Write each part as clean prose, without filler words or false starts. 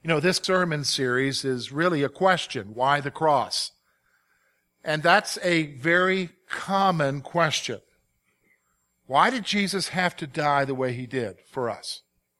You know, this sermon series is really a question. Why the cross? And that's a very common question. Why did Jesus have to die the way he did for us?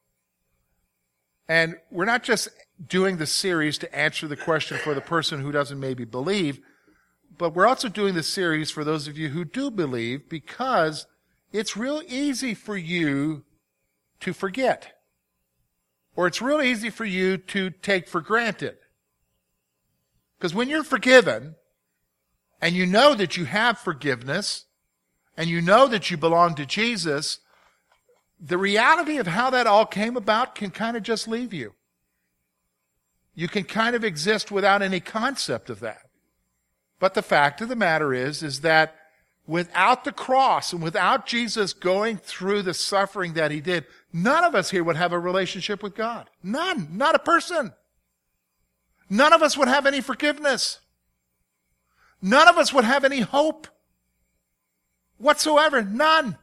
And we're not just doing the series to answer the question for the person who doesn't maybe believe, but we're also doing the series for those of you who do believe, because it's real easy for you to forget. Or it's real easy for you to take for granted. Because when you're forgiven, and you know that you have forgiveness, and you know that you belong to Jesus, the reality of how that all came about can kind of just leave you. You can kind of exist without any concept of that. But the fact of the matter is that without the cross and without Jesus going through the suffering that he did, none of us here would have a relationship with God. None. Not a person. None of us would have any forgiveness. None of us would have any hope whatsoever. None.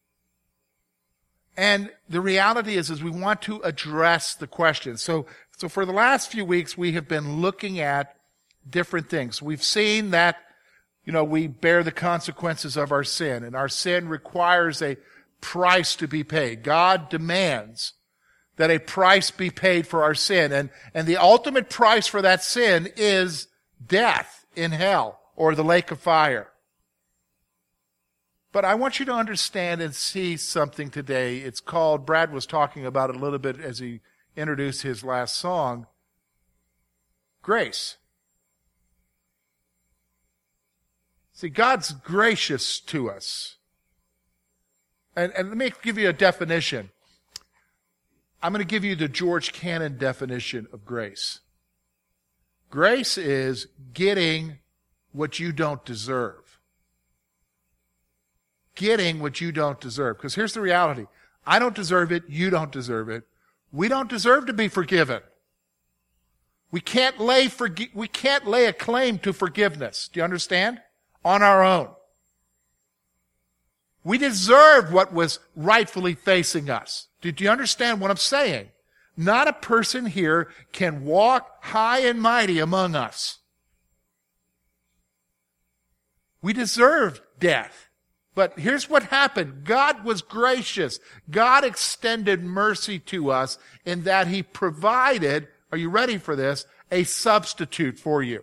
And the reality is we want to address the question. So for the last few weeks, we have been looking at different things. We've seen that, we bear the consequences of our sin, and our sin requires a price to be paid. God demands that a price be paid for our sin, and the ultimate price for that sin is death in hell or the lake of fire. But I want you to understand and see something today. It's called, Brad was talking about it a little bit as he introduced his last song, grace. See, God's gracious to us. And let me give you a definition. I'm going to give you the George Cannon definition of grace. Grace is getting what you don't deserve. Getting what you don't deserve. Because here's the reality. I don't deserve it. You don't deserve it. We don't deserve to be forgiven. We can't lay a claim to forgiveness. Do you understand? On our own. We deserved what was rightfully facing us. Do you understand what I'm saying? Not a person here can walk high and mighty among us. We deserved death. But here's what happened. God was gracious. God extended mercy to us in that he provided, are you ready for this, a substitute for you.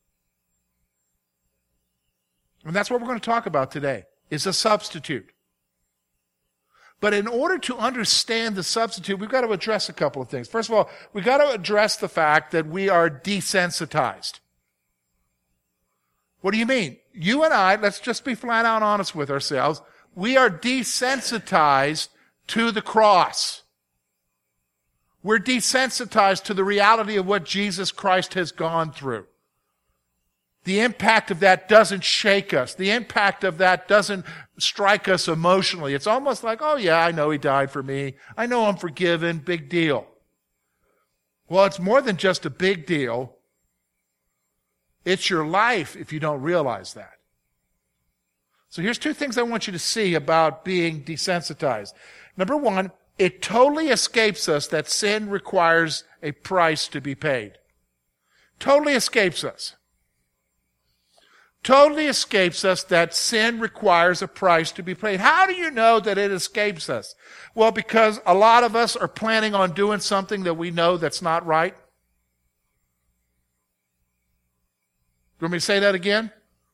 And that's what we're going to talk about today, is a substitute. But in order to understand the substitute, we've got to address a couple of things. First of all, we've got to address the fact that we are desensitized. What do you mean? You and I, let's just be flat out honest with ourselves, we are desensitized to the cross. We're desensitized to the reality of what Jesus Christ has gone through. The impact of that doesn't shake us. The impact of that doesn't strike us emotionally. It's almost like, oh yeah, I know he died for me. I know I'm forgiven. Big deal. Well, it's more than just a big deal. It's your life if you don't realize that. So here's two things I want you to see about being desensitized. Number one, it totally escapes us that sin requires a price to be paid. Totally escapes us. Totally escapes us that sin requires a price to be paid. How do you know that it escapes us? Well, because a lot of us are planning on doing something that we know that's not right. You want me to say that again?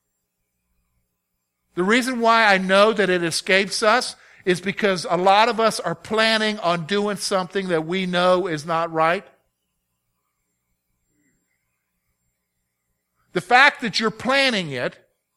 The reason why I know that it escapes us is because a lot of us are planning on doing something that we know is not right. The fact that you're planning it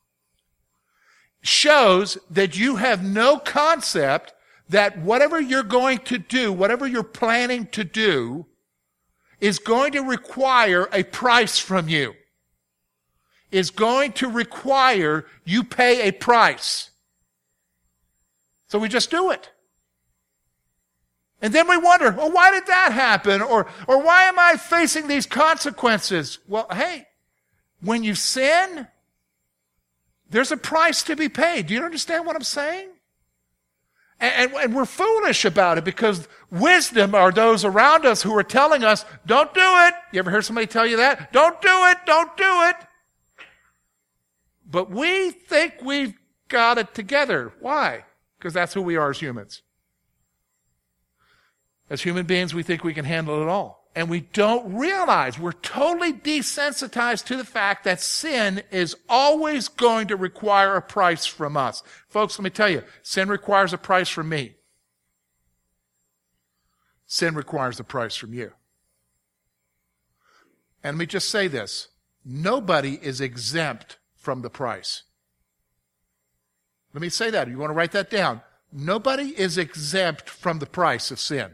shows that you have no concept that whatever you're going to do, whatever you're planning to do, is going to require a price from you. Is going to require you pay a price. So we just do it. And then we wonder, well, why did that happen? Or why am I facing these consequences? Well, hey, when you sin, there's a price to be paid. Do you understand what I'm saying? And we're foolish about it because wisdom are those around us who are telling us, don't do it. You ever hear somebody tell you that? Don't do it. Don't do it. But we think we've got it together. Why? Because that's who we are as humans. As human beings, we think we can handle it all. And we don't realize we're totally desensitized to the fact that sin is always going to require a price from us. Folks, let me tell you, sin requires a price from me. Sin requires a price from you. And let me just say this. Nobody is exempt from the price. Let me say that. You want to write that down. Nobody is exempt from the price of sin.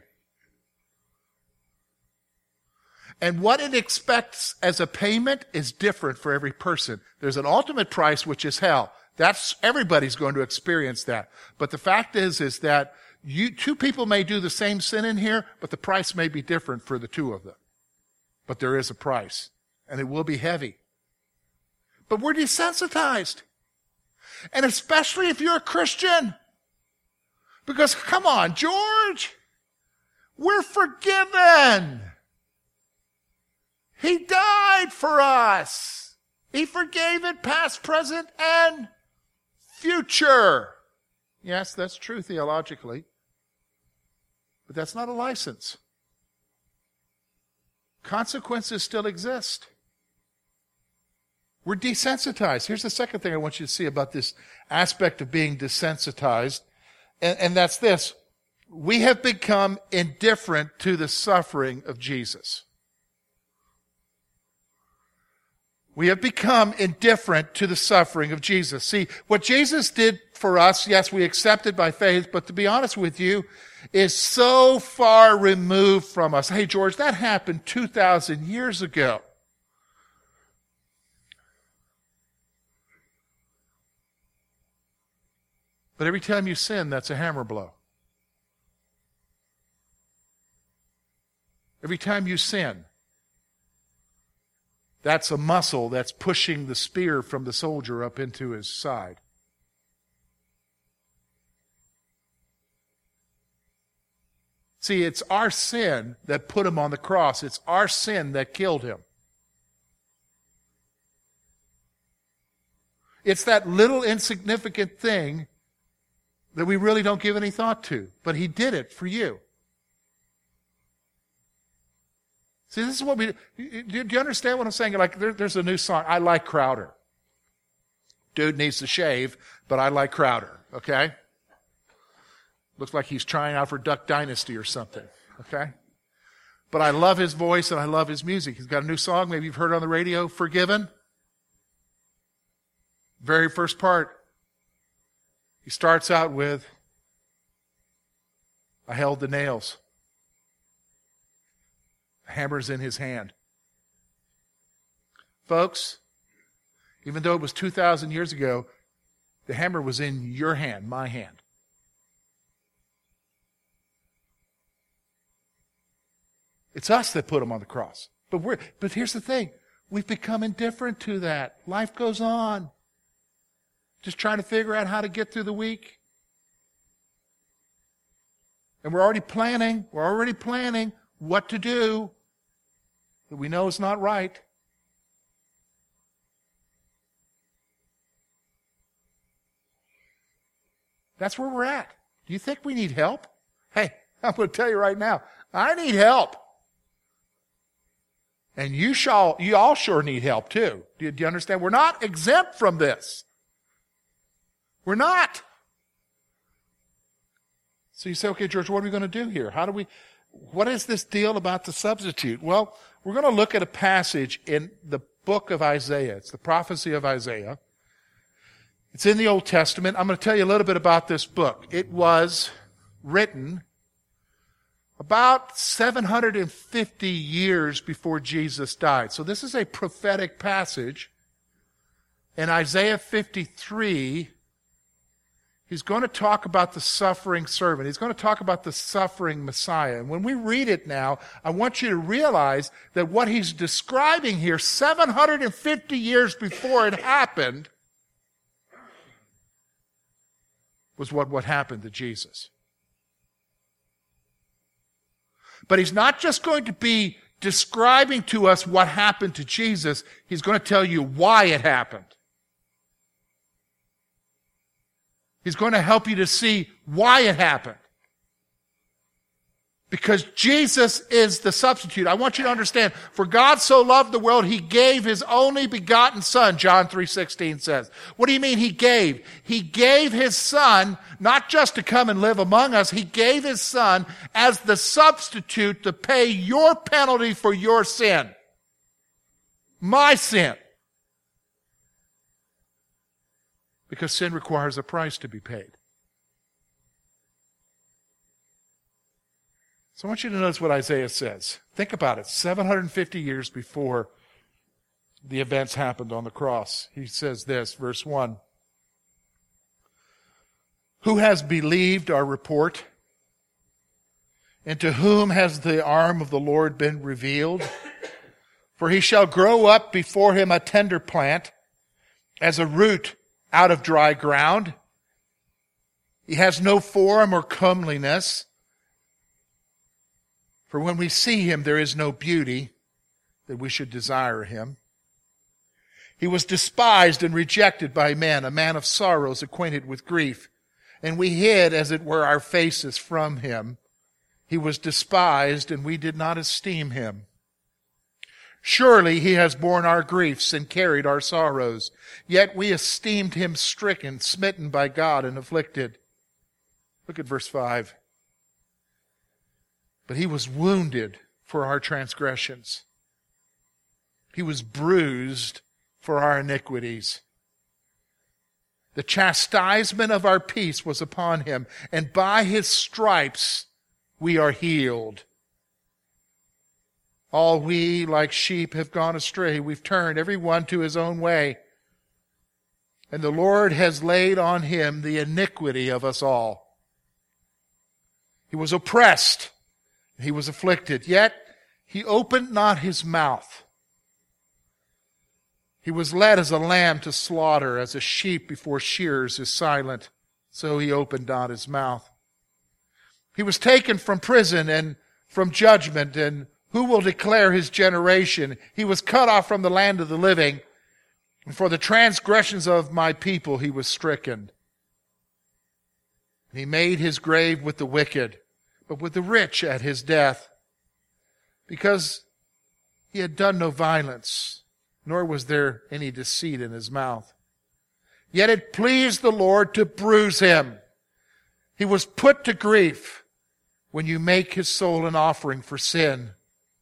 And what it expects as a payment is different for every person. There's an ultimate price, which is hell. Everybody's going to experience that. But the fact is that two people may do the same sin in here, but the price may be different for the two of them. But there is a price, and it will be heavy. But we're desensitized. And especially if you're a Christian. Because, come on, George, we're forgiven. He died for us. He forgave it past, present, and future. Yes, that's true theologically. But that's not a license. Consequences still exist. We're desensitized. Here's the second thing I want you to see about this aspect of being desensitized, and that's this. We have become indifferent to the suffering of Jesus. We have become indifferent to the suffering of Jesus. See, what Jesus did for us, yes, we accept it by faith, but to be honest with you, is so far removed from us. Hey, George, that happened 2,000 years ago. But every time you sin, that's a hammer blow. Every time you sin, that's a muscle that's pushing the spear from the soldier up into his side. See, it's our sin that put him on the cross. It's our sin that killed him. It's that little insignificant thing that we really don't give any thought to. But he did it for you. See, this is what we do. Do you understand what I'm saying? Like, there's a new song. I like Crowder. Dude needs to shave, but I like Crowder, okay? Looks like he's trying out for Duck Dynasty or something, okay? But I love his voice and I love his music. He's got a new song, maybe you've heard it on the radio, Forgiven. Very first part. He starts out with, I held the nails. The hammer's in his hand. Folks, even though it was 2,000 years ago, the hammer was in your hand, my hand. It's us that put him on the cross. But here's the thing. We've become indifferent to that. Life goes on. Just trying to figure out how to get through the week. And we're already planning what to do that we know is not right. That's where we're at. Do you think we need help? Hey, I'm going to tell you right now, I need help. And you all sure need help too. Do you understand? We're not exempt from this. We're not. So you say, okay, George, what are we going to do here? What is this deal about the substitute? Well, we're going to look at a passage in the book of Isaiah. It's the prophecy of Isaiah. It's in the Old Testament. I'm going to tell you a little bit about this book. It was written about 750 years before Jesus died. So this is a prophetic passage. In Isaiah 53, he's going to talk about the suffering servant. He's going to talk about the suffering Messiah. And when we read it now, I want you to realize that what he's describing here, 750 years before it happened, was what happened to Jesus. But he's not just going to be describing to us what happened to Jesus. He's going to tell you why it happened. He's going to help you to see why it happened. Because Jesus is the substitute. I want you to understand, for God so loved the world, he gave his only begotten Son, John 3:16 says. What do you mean he gave? He gave his Son not just to come and live among us, he gave his Son as the substitute to pay your penalty for your sin. My sin. Because sin requires a price to be paid. So I want you to notice what Isaiah says. Think about it. 750 years before the events happened on the cross. He says this, verse 1. Who has believed our report? And to whom has the arm of the Lord been revealed? For he shall grow up before him a tender plant, as a root out of dry ground. He has no form or comeliness. For when we see him, there is no beauty that we should desire him. He was despised and rejected by men, a man of sorrows, acquainted with grief. And we hid, as it were, our faces from him. He was despised, and we did not esteem him. Surely he has borne our griefs and carried our sorrows. Yet we esteemed him stricken, smitten by God, and afflicted. Look at verse 5. But he was wounded for our transgressions. He was bruised for our iniquities. The chastisement of our peace was upon him, and by his stripes we are healed. All we, like sheep, have gone astray. We've turned every one to his own way. And the Lord has laid on him the iniquity of us all. He was oppressed. He was afflicted, yet he opened not his mouth. He was led as a lamb to slaughter, as a sheep before shearers is silent, so he opened not his mouth. He was taken from prison and from judgment, and who will declare his generation? He was cut off from the land of the living, and for the transgressions of my people he was stricken. And he made his grave with the wicked, but with the rich at his death, because he had done no violence, nor was there any deceit in his mouth. Yet it pleased the Lord to bruise him. He was put to grief when you make his soul an offering for sin.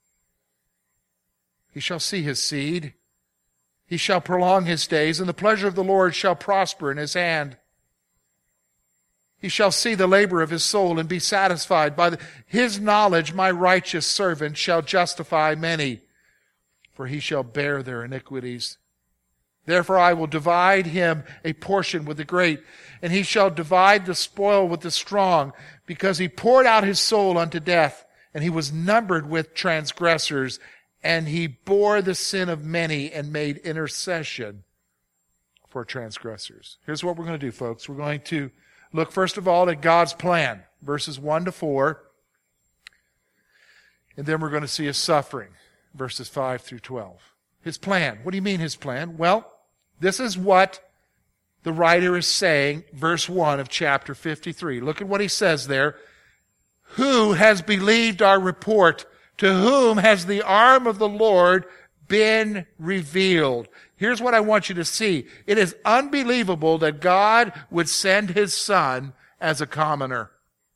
He shall see his seed. He shall prolong his days, and the pleasure of the Lord shall prosper in his hand. He shall see the labor of his soul and be satisfied. By his knowledge my righteous servant shall justify many, for he shall bear their iniquities. Therefore I will divide him a portion with the great, and he shall divide the spoil with the strong, because he poured out his soul unto death, and he was numbered with transgressors, and he bore the sin of many and made intercession for transgressors. Here's what we're going to do, folks. We're going to look first of all at God's plan, verses 1 to 4. And then we're going to see his suffering, verses 5 through 12. His plan. What do you mean his plan? Well, this is what the writer is saying, verse 1 of chapter 53. Look at what he says there. Who has believed our report? To whom has the arm of the Lord been revealed? Here's what I want you to see. It is unbelievable that God would send his Son as a commoner.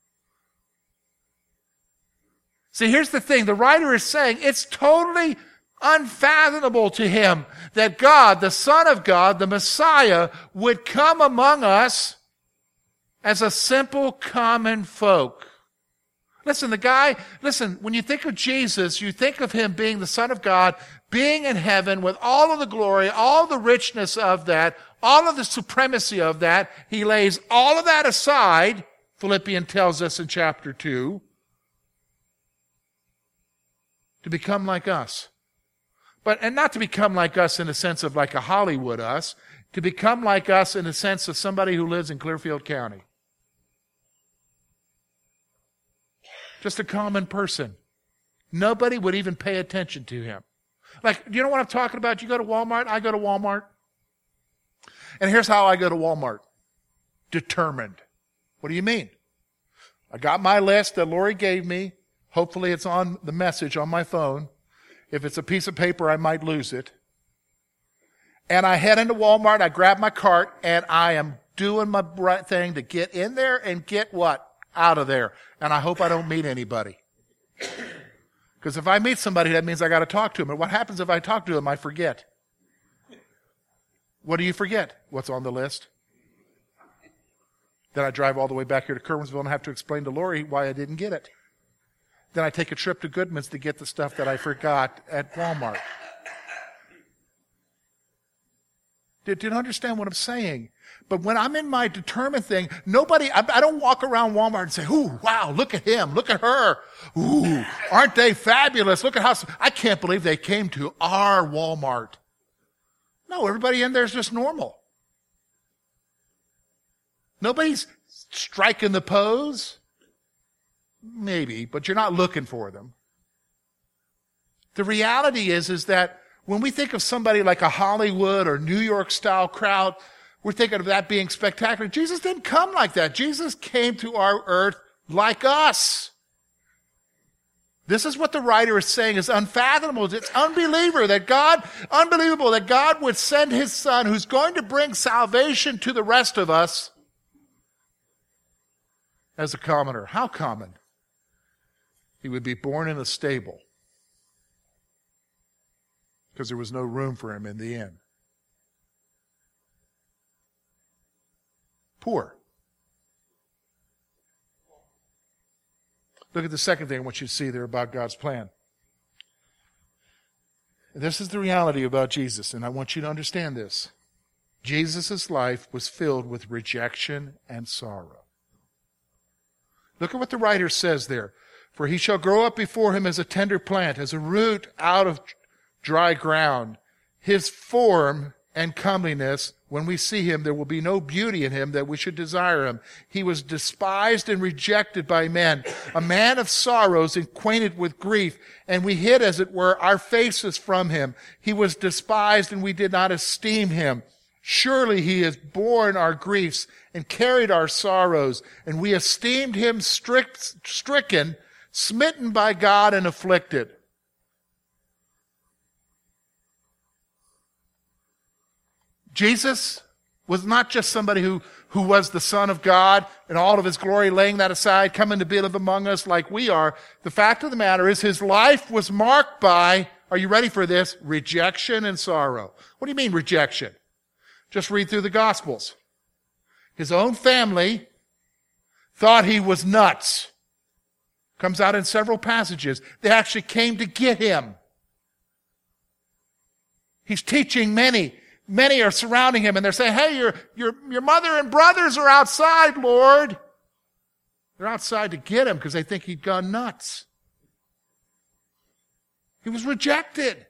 See, here's the thing. The writer is saying it's totally unfathomable to him that God, the Son of God, the Messiah, would come among us as a simple common folk. Listen, when you think of Jesus, you think of him being the Son of God, being in heaven with all of the glory, all the richness of that, all of the supremacy of that. He lays all of that aside, Philippians tells us in chapter 2, to become like us. And not to become like us in the sense of like a Hollywood us, to become like us in the sense of somebody who lives in Clearfield County. Just a common person. nobody would even pay attention to him. Like, you know what I'm talking about? You go to Walmart, I go to Walmart. And here's how I go to Walmart. Determined. What do you mean? I got my list that Lori gave me. Hopefully it's on the message on my phone. If it's a piece of paper, I might lose it. And I head into Walmart, I grab my cart, and I am doing my right thing to get in there and get what? Out of there. And I hope I don't meet anybody. Because if I meet somebody, that means I got to talk to them. And what happens if I talk to them? I forget. What do you forget? What's on the list? Then I drive all the way back here to Kerwinsville and have to explain to Lori why I didn't get it. Then I take a trip to Goodman's to get the stuff that I forgot at Walmart. Did you understand what I'm saying? But when I'm in my determined thing, I don't walk around Walmart and say, ooh, wow, look at him, look at her. Ooh, aren't they fabulous? Look at I can't believe they came to our Walmart. No, everybody in there is just normal. Nobody's striking the pose. Maybe, but you're not looking for them. The reality is that when we think of somebody like a Hollywood or New York style crowd, we're thinking of that being spectacular. Jesus didn't come like that. Jesus came to our earth like us. This is what the writer is saying is unfathomable. It's unbelievable that God would send his son who's going to bring salvation to the rest of us as a commoner. How common? He would be born in a stable because there was no room for him in the inn. Poor. Look at the second thing I want you to see there about God's plan. This is the reality about Jesus, and I want you to understand this. Jesus' life was filled with rejection and sorrow. Look at what the writer says there. For he shall grow up before him as a tender plant, as a root out of dry ground. His form and comeliness, when we see him, there will be no beauty in him that we should desire him. He was despised and rejected by men, a man of sorrows, acquainted with grief, and we hid, as it were, our faces from him. He was despised, and we did not esteem him. Surely he has borne our griefs and carried our sorrows, and we esteemed him stricken, smitten by God, and afflicted. Jesus was not just somebody who was the Son of God in all of his glory, laying that aside, coming to live among us like we are. The fact of the matter is his life was marked by, are you ready for this? Rejection and sorrow. What do you mean rejection? Just read through the Gospels. His own family thought he was nuts. Comes out in several passages. They actually came to get him. He's teaching many. Many are surrounding him and they're saying, hey, your mother and brothers are outside, Lord. They're outside to get him because they think he'd gone nuts. He was rejected.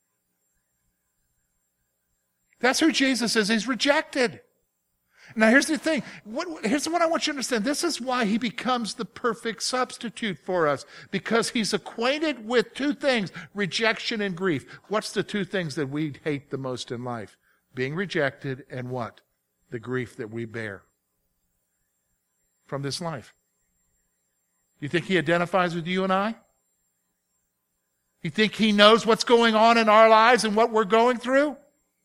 That's who Jesus is. He's rejected. Now here's the thing. Here's what I want you to understand. This is why he becomes the perfect substitute for us. Because he's acquainted with two things, rejection and grief. What's the two things that we hate the most in life? Being rejected and what? The grief that we bear from this life. You think he identifies with you and I? You think he knows what's going on in our lives and what we're going through? In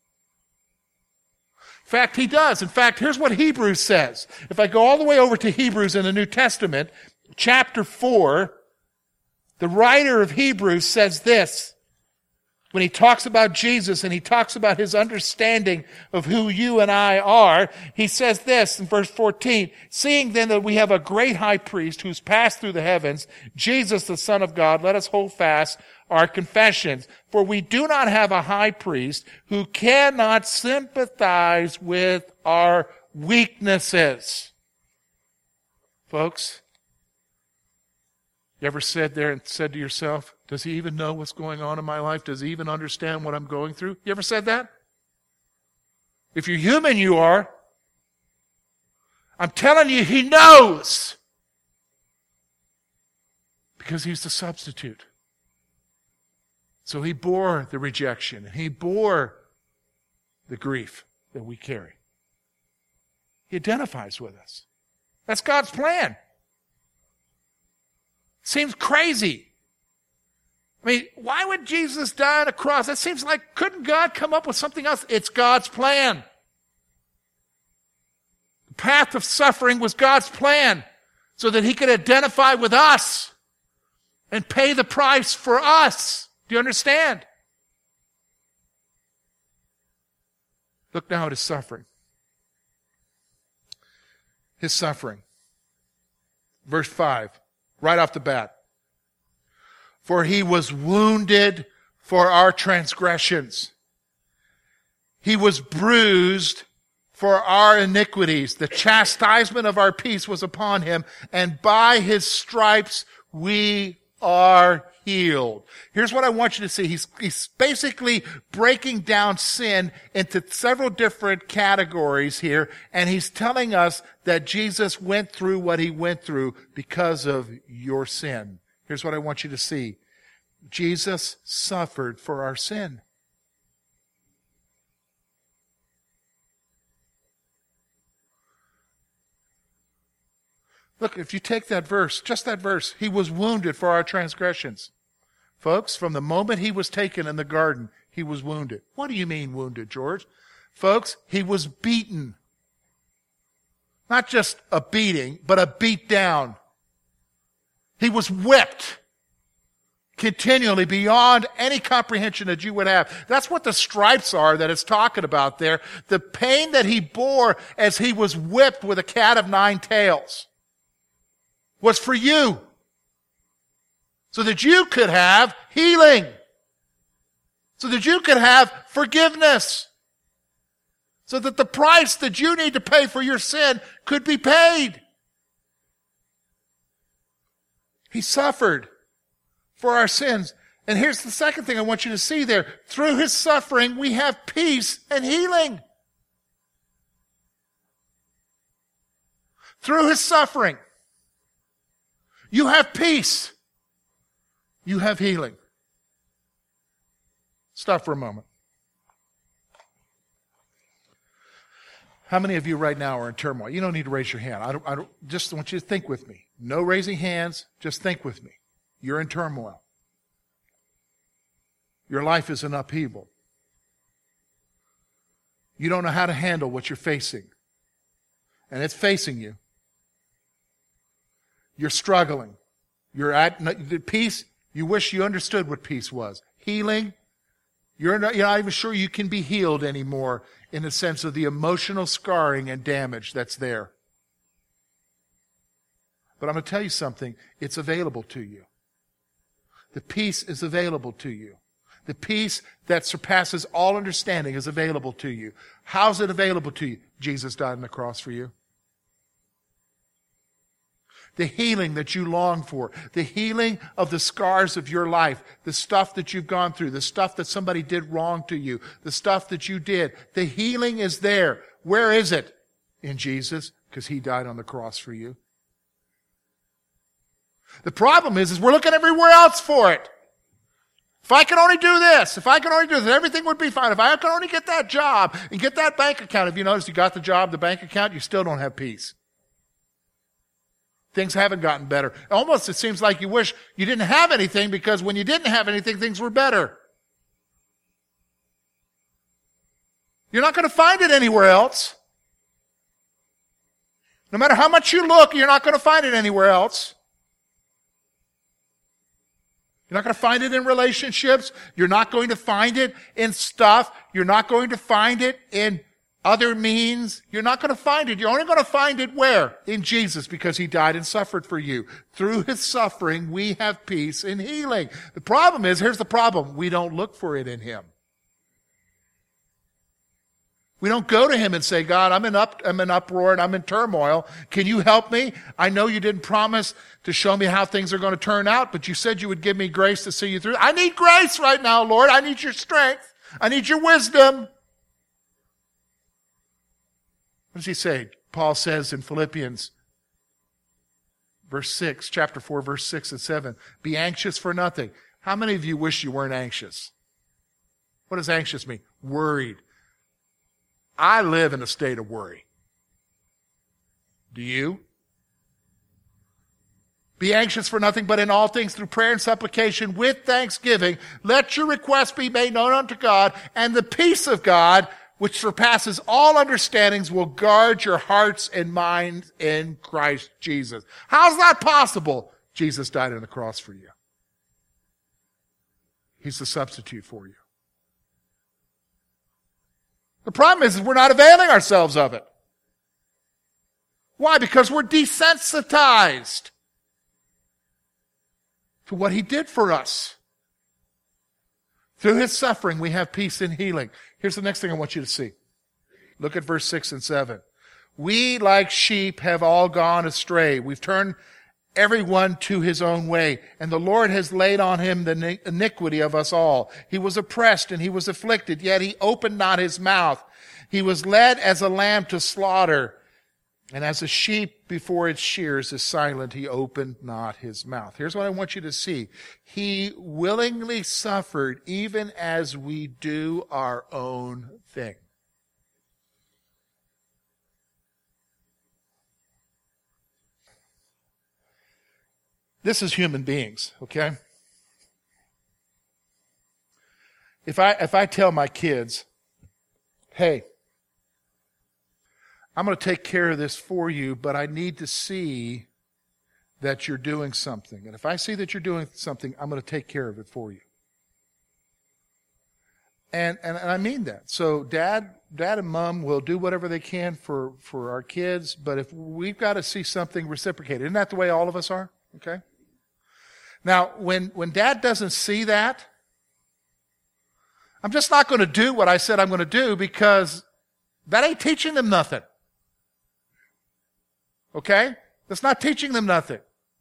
fact, he does. In fact, here's what Hebrews says. If I go all the way over to Hebrews in the New Testament, chapter 4, the writer of Hebrews says this. When he talks about Jesus and he talks about his understanding of who you and I are, he says this in verse 14, seeing then that we have a great high priest who's passed through the heavens, Jesus the Son of God, let us hold fast our confessions. For we do not have a high priest who cannot sympathize with our weaknesses. Folks, you ever said to yourself, does he even know what's going on in my life? Does he even understand what I'm going through? You ever said that? If you're human, you are. I'm telling you, he knows. Because he's the substitute. So he bore the rejection. And he bore the grief that we carry. He identifies with us. That's God's plan. Seems crazy. I mean, why would Jesus die on a cross? That seems like, couldn't God come up with something else? It's God's plan. The path of suffering was God's plan so that he could identify with us and pay the price for us. Do you understand? Look now at his suffering. His suffering. Verse 5, right off the bat. For he was wounded for our transgressions. He was bruised for our iniquities. The chastisement of our peace was upon him, and by his stripes we are healed. Here's what I want you to see. He's basically breaking down sin into several different categories here, and he's telling us that Jesus went through what he went through because of your sin. Here's what I want you to see. Jesus suffered for our sin. Look, if you take that verse, just that verse, he was wounded for our transgressions. Folks, from the moment he was taken in the garden, he was wounded. What do you mean wounded, George? Folks, he was beaten. Not just a beating, but a beat down. He was whipped continually beyond any comprehension that you would have. That's what the stripes are that it's talking about there. The pain that he bore as he was whipped with a cat of 9 tails was for you, so that you could have healing, so that you could have forgiveness, so that the price that you need to pay for your sin could be paid. He suffered for our sins. And here's the second thing I want you to see there. Through his suffering, we have peace and healing. Through his suffering, you have peace. You have healing. Stop for a moment. How many of you right now are in turmoil? You don't need to raise your hand. I don't just want you to think with me. No raising hands. Just think with me. You're in turmoil. Your life is in upheaval. You don't know how to handle what you're facing. And it's facing you. You're struggling. You're at peace. You wish you understood what peace was. Healing. You're not even sure you can be healed anymore in the sense of the emotional scarring and damage that's there. But I'm going to tell you something. It's available to you. The peace is available to you. The peace that surpasses all understanding is available to you. How's it available to you? Jesus died on the cross for you. The healing that you long for, the healing of the scars of your life, the stuff that you've gone through, the stuff that somebody did wrong to you, the stuff that you did, the healing is there. Where is it? In Jesus, because he died on the cross for you. The problem is we're looking everywhere else for it. If I could only do this, if I could only do this, everything would be fine. If I could only get that job and get that bank account. If you notice you got the job, the bank account, you still don't have peace. Things haven't gotten better. Almost it seems like you wish you didn't have anything because when you didn't have anything, things were better. You're not going to find it anywhere else. No matter how much you look, you're not going to find it anywhere else. You're not going to find it in relationships. You're not going to find it in stuff. You're not going to find it in other means. You're not going to find it. You're only going to find it where? In Jesus, because he died and suffered for you. Through his suffering, we have peace and healing. The problem is, here's the problem. We don't look for it in him. We don't go to him and say, God, I'm in uproar and I'm in turmoil. Can you help me? I know you didn't promise to show me how things are going to turn out, but you said you would give me grace to see you through. I need grace right now, Lord. I need your strength. I need your wisdom. What does he say? Paul says in Philippians verse 6, chapter 4, verse 6 and 7, be anxious for nothing. How many of you wish you weren't anxious? What does anxious mean? Worried. I live in a state of worry. Do you? Be anxious for nothing, but in all things through prayer and supplication with thanksgiving, let your requests be made known unto God, and the peace of God, which surpasses all understandings, will guard your hearts and minds in Christ Jesus. How's that possible? Jesus died on the cross for you. He's the substitute for you. The problem is we're not availing ourselves of it. Why? Because we're desensitized to what he did for us. Through his suffering, we have peace and healing. Here's the next thing I want you to see. Look at verse 6 and 7. We, like sheep, have all gone astray. We've turned everyone to his own way, and the Lord has laid on him the iniquity of us all. He was oppressed and he was afflicted, yet he opened not his mouth. He was led as a lamb to slaughter, and as a sheep before its shears is silent, he opened not his mouth. Here's what I want you to see. He willingly suffered even as we do our own thing. This is human beings, okay? If I tell my kids, hey, I'm going to take care of this for you, but I need to see that you're doing something. And if I see that you're doing something, I'm going to take care of it for you. And I mean that. So dad and mom will do whatever they can for our kids, but if we've got to see something reciprocated. Isn't that the way all of us are? Okay? Now, when dad doesn't see that, I'm just not going to do what I said I'm going to do because that ain't teaching them nothing. Okay? That's not teaching them nothing.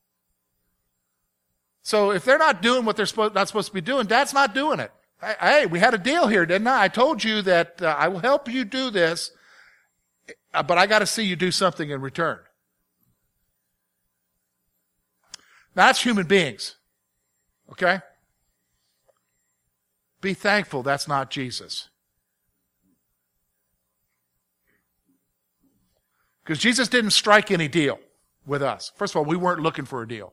So if they're not doing what they're not supposed to be doing, Dad's not doing it. Hey, we had a deal here, didn't I? I told you that I will help you do this, but I got to see you do something in return. Now, that's human beings. Okay? Be thankful that's not Jesus. Because Jesus didn't strike any deal with us. First of all, we weren't looking for a deal.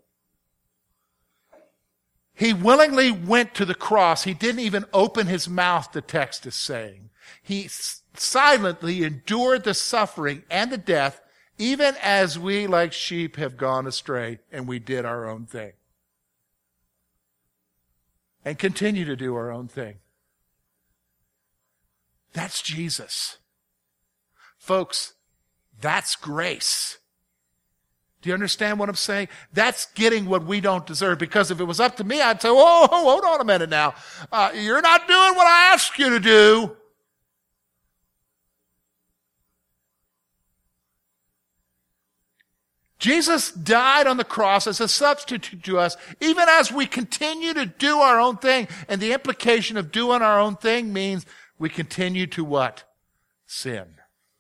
He willingly went to the cross. He didn't even open his mouth, the text is saying. He silently endured the suffering and the death, even as we, like sheep, have gone astray, and we did our own thing. And continue to do our own thing. That's Jesus. Folks, that's grace. Do you understand what I'm saying? That's getting what we don't deserve. Because if it was up to me, I'd say, whoa, hold on a minute now. You're not doing what I asked you to do. Jesus died on the cross as a substitute to us, even as we continue to do our own thing. And the implication of doing our own thing means we continue to what? Sin.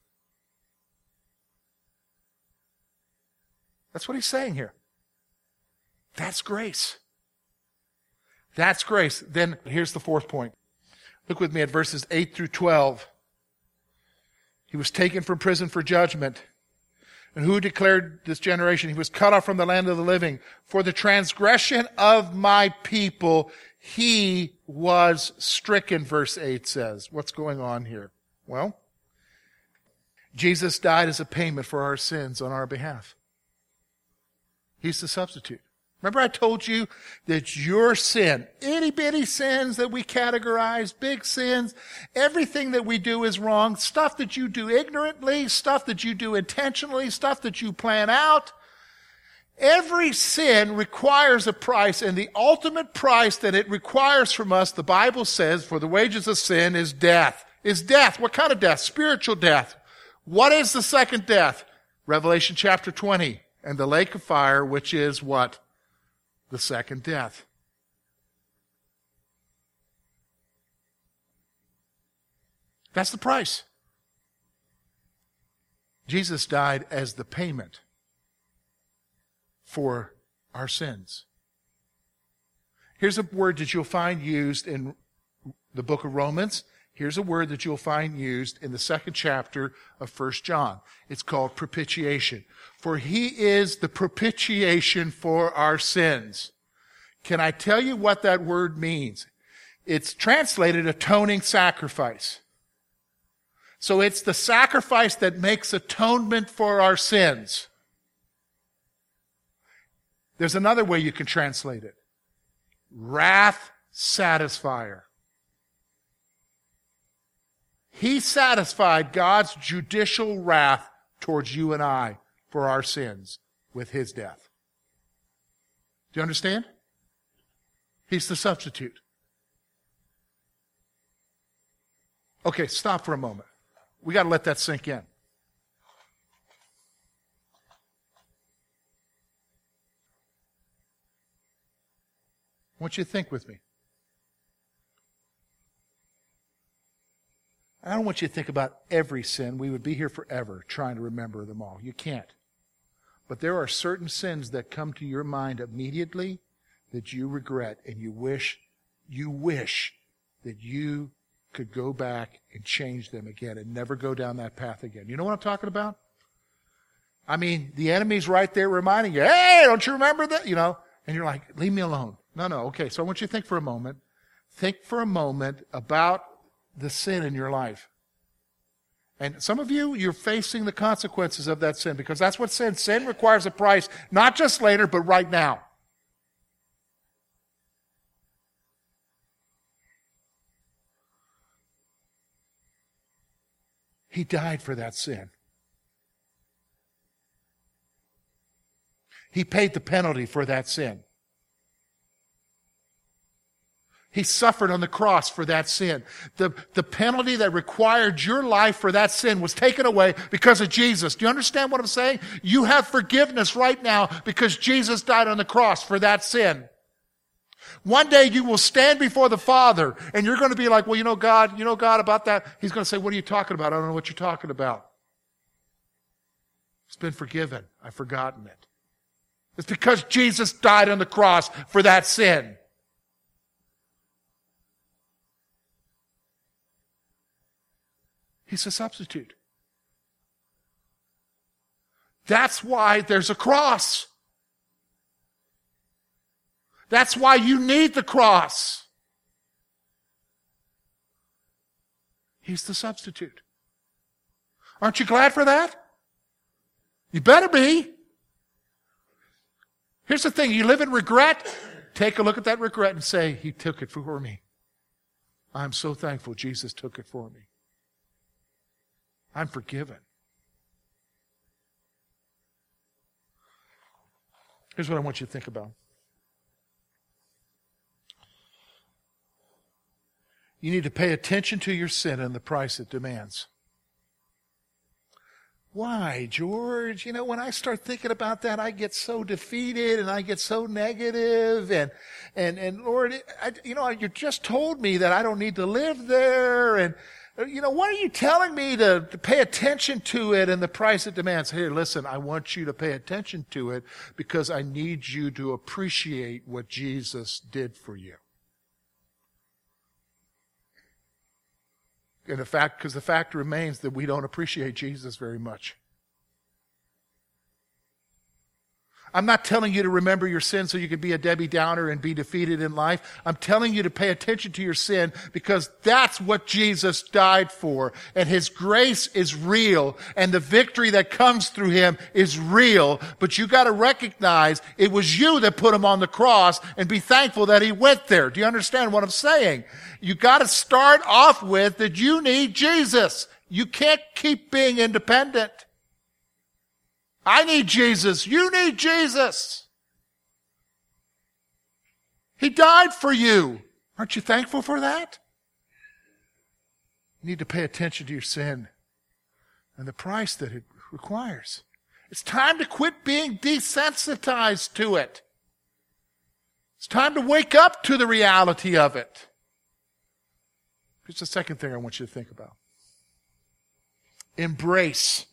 That's what he's saying here. That's grace. That's grace. Then here's the fourth point. Look with me at verses 8 through 12. He was taken from prison for judgment. And who declared this generation? He was cut off from the land of the living. For the transgression of my people, he was stricken, verse 8 says. What's going on here? Well, Jesus died as a payment for our sins on our behalf. He's the substitute. Remember I told you that your sin, itty bitty sins that we categorize, big sins, everything that we do is wrong, stuff that you do ignorantly, stuff that you do intentionally, stuff that you plan out. Every sin requires a price, and the ultimate price that it requires from us, the Bible says, for the wages of sin is death. Is death. What kind of death? Spiritual death. What is the second death? Revelation chapter 20. And the lake of fire, which is what? The second death. That's the price. Jesus died as the payment for our sins. Here's a word that you'll find used in the book of Romans. Here's a word that you'll find used in the 2nd chapter of 1 John. It's called propitiation. For he is the propitiation for our sins. Can I tell you what that word means? It's translated atoning sacrifice. So it's the sacrifice that makes atonement for our sins. There's another way you can translate it. Wrath satisfier. He satisfied God's judicial wrath towards you and I for our sins with his death. Do you understand? He's the substitute. Okay, stop for a moment. We got to let that sink in. I want you to think with me. I don't want you to think about every sin. We would be here forever trying to remember them all. You can't. But there are certain sins that come to your mind immediately that you regret and you wish that you could go back and change them again and never go down that path again. You know what I'm talking about? I mean, the enemy's right there reminding you, hey, don't you remember that? You know, and you're like, leave me alone. No, okay. So I want you to think for a moment. Think for a moment about the sin in your life. And some of you, you're facing the consequences of that sin because that's what sin. Sin requires a price, not just later, but right now. He died for that sin. He paid the penalty for that sin. He suffered on the cross for that sin. The penalty that required your life for that sin was taken away because of Jesus. Do you understand what I'm saying? You have forgiveness right now because Jesus died on the cross for that sin. One day you will stand before the Father and you're going to be like, well, you know God about that? He's going to say, what are you talking about? I don't know what you're talking about. It's been forgiven. I've forgotten it. It's because Jesus died on the cross for that sin. He's a substitute. That's why there's a cross. That's why you need the cross. He's the substitute. Aren't you glad for that? You better be. Here's the thing. You live in regret. Take a look at that regret and say, He took it for me. I'm so thankful Jesus took it for me. I'm forgiven. Here's what I want you to think about. You need to pay attention to your sin and the price it demands. Why, George? You know, when I start thinking about that, I get so defeated and I get so negative. And Lord, you just told me that I don't need to live there. And, what are you telling me to pay attention to it and the price it demands? Here, listen, I want you to pay attention to it because I need you to appreciate what Jesus did for you. And because the fact remains that we don't appreciate Jesus very much. I'm not telling you to remember your sin so you can be a Debbie Downer and be defeated in life. I'm telling you to pay attention to your sin because that's what Jesus died for. And His grace is real. And the victory that comes through Him is real. But you got to recognize it was you that put Him on the cross and be thankful that He went there. Do you understand what I'm saying? You got to start off with that you need Jesus. You can't keep being independent. I need Jesus. You need Jesus. He died for you. Aren't you thankful for that? You need to pay attention to your sin and the price that it requires. It's time to quit being desensitized to it. It's time to wake up to the reality of it. Here's the second thing I want you to think about. Embrace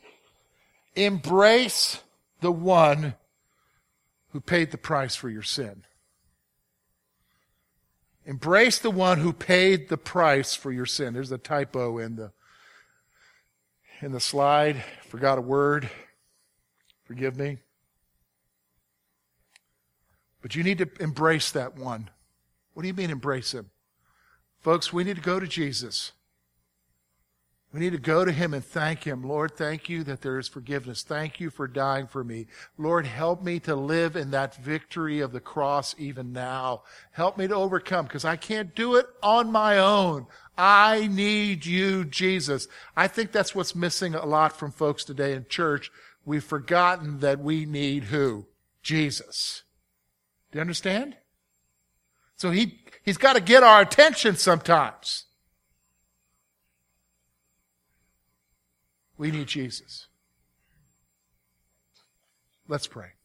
the one who paid the price for your sin. Embrace the one who paid the price for your sin. There's a typo in the slide. Forgot a word. Forgive me. But you need to embrace that one. What do you mean embrace him? Folks, we need to go to Jesus. We need to go to him and thank him. Lord, thank you that there is forgiveness. Thank you for dying for me. Lord, help me to live in that victory of the cross even now. Help me to overcome, because I can't do it on my own. I need you, Jesus. I think that's what's missing a lot from folks today in church. We've forgotten that we need who? Jesus. Do you understand? So he's got to get our attention sometimes. We need Jesus. Let's pray.